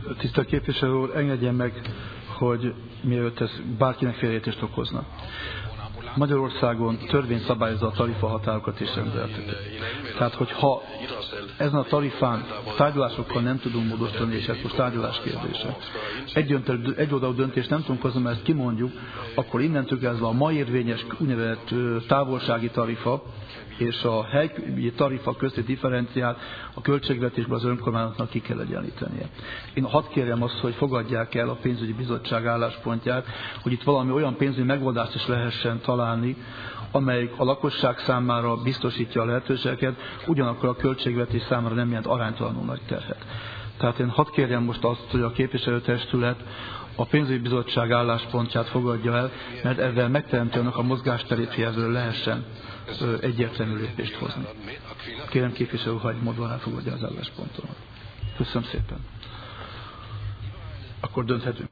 Tisztelt képviselő úr, engedjen meg, hogy mielőtt ez bárkinek félreértést okozna. Magyarországon törvény szabályozza a tarifahatárokat és rendeleteket. Tehát, hogyha ezen a tarifán tárgyalásokkal nem tudunk módosítani, és ez most tárgyalás kérdése, egyoldalú döntést nem tudunk hozni, mert ezt kimondjuk, akkor innentől kezdve a ma érvényes úgynevezett távolsági tarifa és a helyi tarifa közti differenciát a költségvetésben az önkormányzatnak ki kell egyenlítenie. Én hadd kérjem azt, hogy fogadják el a pénzügyi bizottság álláspontját, hogy itt valami olyan pénzügyi megoldást is lehessen találni, amelyik a lakosság számára biztosítja a lehetőségeket, ugyanakkor a költségvetés számára nem jelent aránytalanul nagy terhet. Tehát én hadd kérjem most azt, hogy a képviselőtestület a pénzügyi bizottság álláspontját fogadja el, mert ezzel megteremti annak a mozgásterét, hogy ezzel lehessen egyértelmű lépést hozni. Kérem képviselő, hogy módon elfogadja az álláspontomat. Köszönöm szépen. Akkor dönthetünk.